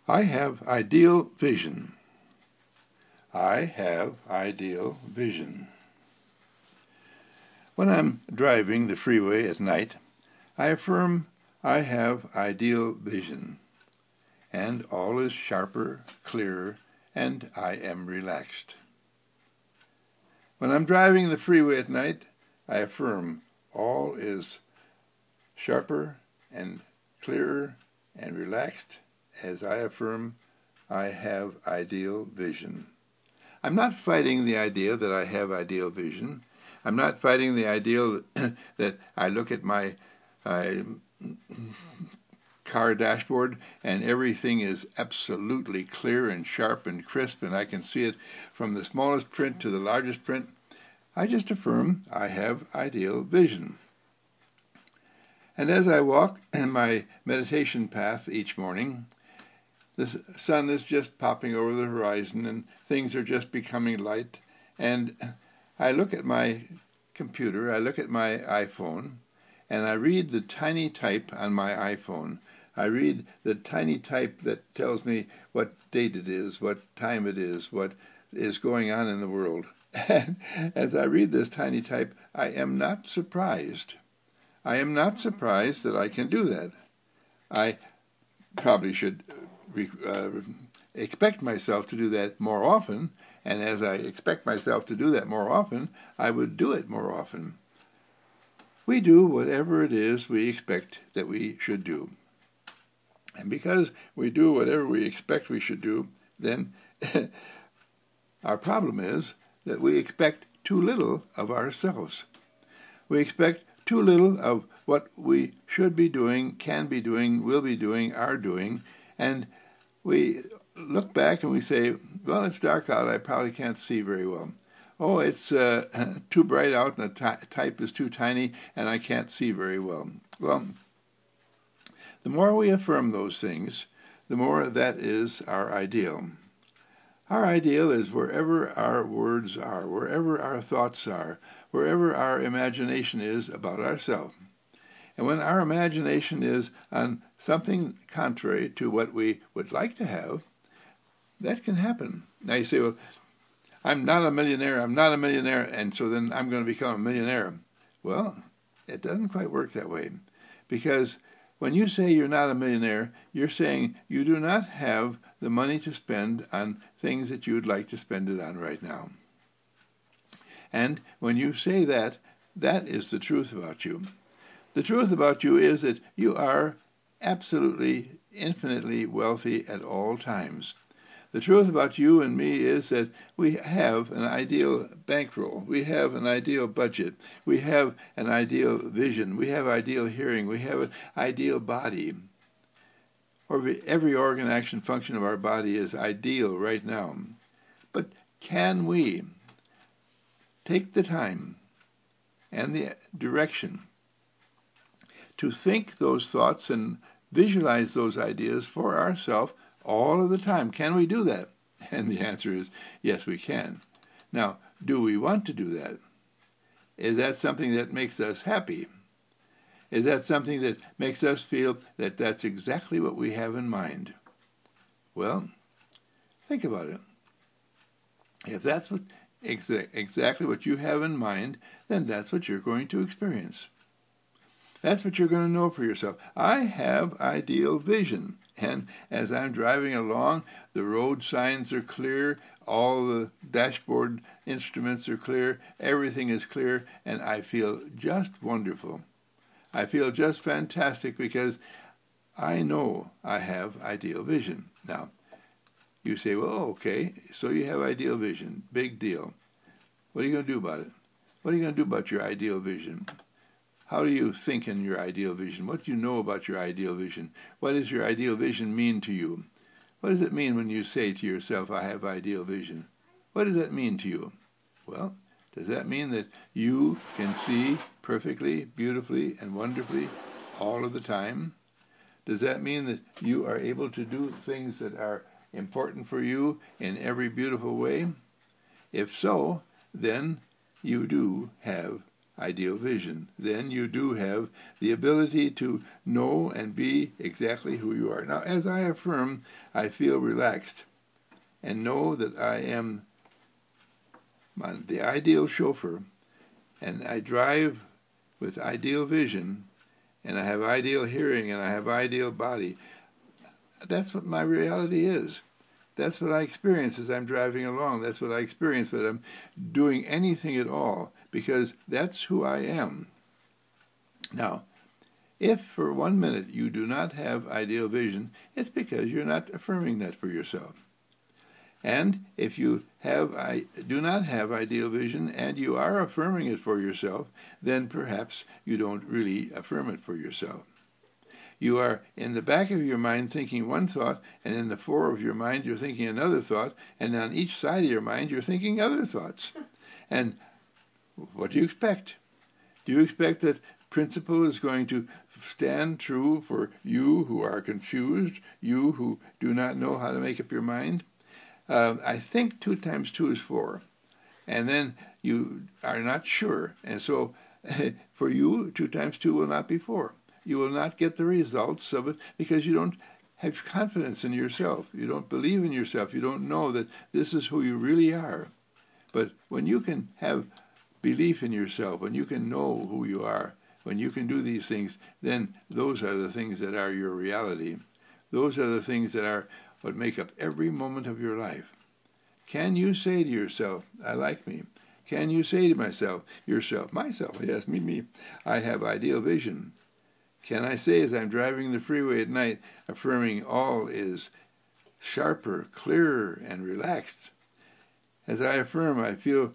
I have ideal vision. I have ideal vision. When I'm driving the freeway at night, I affirm I have ideal vision, and all is sharper, clearer, and I am relaxed. When I'm driving the freeway at night, I affirm all is sharper and clearer and relaxed, as I affirm I have ideal vision. I'm not fighting the idea that I have ideal vision. I'm not fighting the idea that I look at my car dashboard and everything is absolutely clear and sharp and crisp and I can see it from the smallest print to the largest print. I just affirm I have ideal vision. And as I walk in my meditation path each morning, the sun is just popping over the horizon and things are just becoming light. And I look at my computer, I look at my iPhone, and I read the tiny type on my iPhone. I read the tiny type that tells me what date it is, what time it is, what is going on in the world. And as I read this tiny type, I am not surprised. I am not surprised that I can do that. I probably should expect myself to do that more often, and as I expect myself to do that more often, I would do it more often. We do whatever it is we expect that we should do. And because we do whatever we expect we should do, then our problem is that we expect too little of ourselves. We expect too little of what we should be doing, can be doing, will be doing, are doing, and we look back and we say, well, it's dark out, I probably can't see very well. Oh, it's too bright out and the type is too tiny and I can't see very well. Well, the more we affirm those things, the more that is our ideal. Our ideal is wherever our words are, wherever our thoughts are, wherever our imagination is about ourselves. And when our imagination is on something contrary to what we would like to have, that can happen. Now you say, well, I'm not a millionaire, and so then I'm going to become a millionaire. Well, it doesn't quite work that way. Because when you say you're not a millionaire, you're saying you do not have the money to spend on things that you would like to spend it on right now. And when you say that, that is the truth about you. The truth about you is that you are absolutely, infinitely wealthy at all times. The truth about you and me is that we have an ideal bankroll, we have an ideal budget, we have an ideal vision, we have ideal hearing, we have an ideal body. Every organ, action, function of our body is ideal right now. But can we take the time and the direction to think those thoughts and visualize those ideas for ourselves all of the time? Can we do that? And the answer is yes, we can. Now, do we want to do that? Is that something that makes us happy? Is that something that makes us feel that that's exactly what we have in mind? Well, think about it. If that's exactly what you have in mind, then that's what you're going to experience. That's what you're going to know for yourself. I have ideal vision. And as I'm driving along, the road signs are clear, all the dashboard instruments are clear, everything is clear, and I feel just wonderful. I feel just fantastic because I know I have ideal vision. Now, you say, well, okay, so you have ideal vision. Big deal. What are you going to do about it? What are you going to do about your ideal vision? How do you think in your ideal vision? What do you know about your ideal vision? What does your ideal vision mean to you? What does it mean when you say to yourself, I have ideal vision? What does that mean to you? Well, does that mean that you can see perfectly, beautifully, and wonderfully all of the time? Does that mean that you are able to do things that are important for you in every beautiful way? If so, then you do have ideal vision. Then you do have the ability to know and be exactly who you are. Now, as I affirm, I feel relaxed and know that I am the ideal chauffeur, and I drive with ideal vision, and I have ideal hearing, and I have ideal body. That's what my reality is. That's what I experience as I'm driving along. That's what I experience when I'm doing anything at all, because that's who I am. Now, if for 1 minute you do not have ideal vision, it's because you're not affirming that for yourself. And if you do not have ideal vision and you are affirming it for yourself, then perhaps you don't really affirm it for yourself. You are in the back of your mind thinking one thought, and in the fore of your mind you're thinking another thought, and on each side of your mind you're thinking other thoughts. And what do you expect? Do you expect that principle is going to stand true for you who are confused, you who do not know how to make up your mind? I think 2 times 2 is 4, and then you are not sure, and so for you 2 times 2 will not be 4. You will not get the results of it because you don't have confidence in yourself. You don't believe in yourself. You don't know that this is who you really are. But when you can have belief in yourself, when you can know who you are, when you can do these things, then those are the things that are your reality. Those are the things that are what make up every moment of your life. Can you say to yourself, I like me? Can you say to myself, yes, me, I have ideal vision? Can I say as I'm driving the freeway at night, affirming all is sharper, clearer, and relaxed? As I affirm, I feel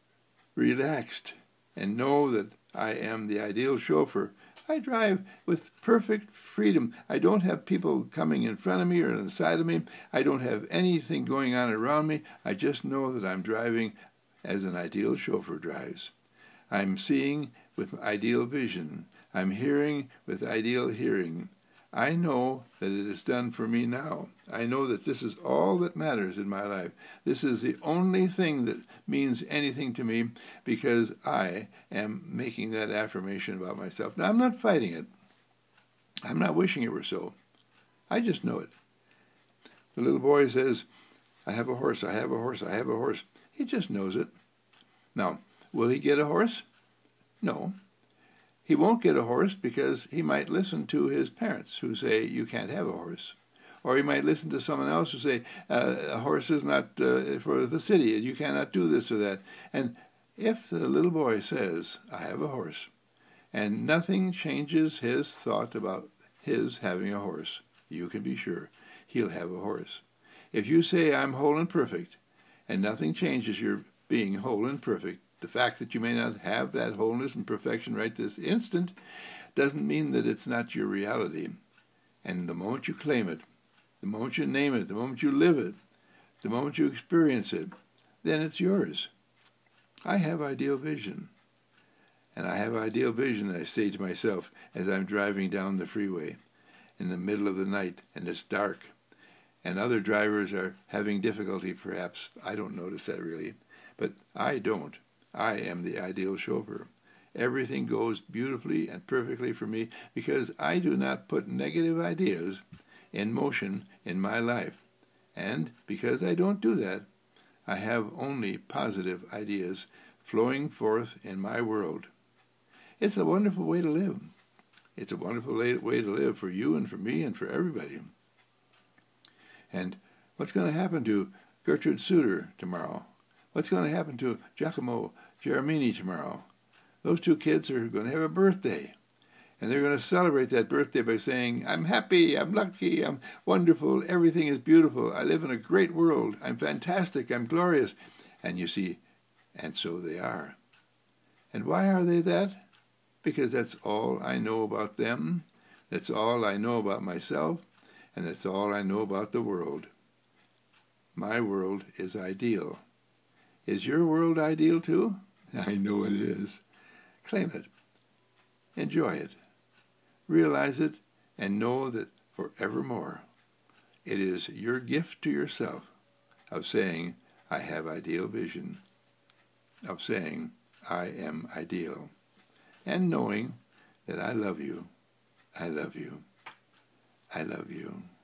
relaxed and know that I am the ideal chauffeur. I drive with perfect freedom. I don't have people coming in front of me or on the side of me. I don't have anything going on around me. I just know that I'm driving as an ideal chauffeur drives. I'm seeing with ideal vision. I'm hearing with ideal hearing. I know that it is done for me now. I know that this is all that matters in my life. This is the only thing that means anything to me because I am making that affirmation about myself. Now, I'm not fighting it. I'm not wishing it were so. I just know it. The little boy says, I have a horse, I have a horse, I have a horse. He just knows it. Now, will he get a horse? No. He won't get a horse because he might listen to his parents who say, you can't have a horse. Or he might listen to someone else who say, a horse is not for the city, and you cannot do this or that. And if the little boy says, I have a horse, and nothing changes his thought about his having a horse, you can be sure he'll have a horse. If you say, I'm whole and perfect, and nothing changes your being whole and perfect, the fact that you may not have that wholeness and perfection right this instant doesn't mean that it's not your reality. And the moment you claim it, the moment you name it, the moment you live it, the moment you experience it, then it's yours. I have ideal vision. And I have ideal vision, I say to myself as I'm driving down the freeway in the middle of the night and it's dark. And other drivers are having difficulty, perhaps. I don't notice that really. But I don't. I am the ideal chauffeur. Everything goes beautifully and perfectly for me because I do not put negative ideas in motion in my life. And because I don't do that, I have only positive ideas flowing forth in my world. It's a wonderful way to live. It's a wonderful way to live for you and for me and for everybody. And what's going to happen to Gertrude Suter tomorrow? What's going to happen to Giacomo Germini tomorrow? Those 2 kids are going to have a birthday. And they're going to celebrate that birthday by saying, I'm happy, I'm lucky, I'm wonderful, everything is beautiful, I live in a great world, I'm fantastic, I'm glorious. And you see, and so they are. And why are they that? Because that's all I know about them, that's all I know about myself, and that's all I know about the world. My world is ideal. Is your world ideal too? I know it is. Claim it. Enjoy it. Realize it and know that forevermore it is your gift to yourself of saying, I have ideal vision, of saying, I am ideal. and knowing that I love you, I love you, I love you.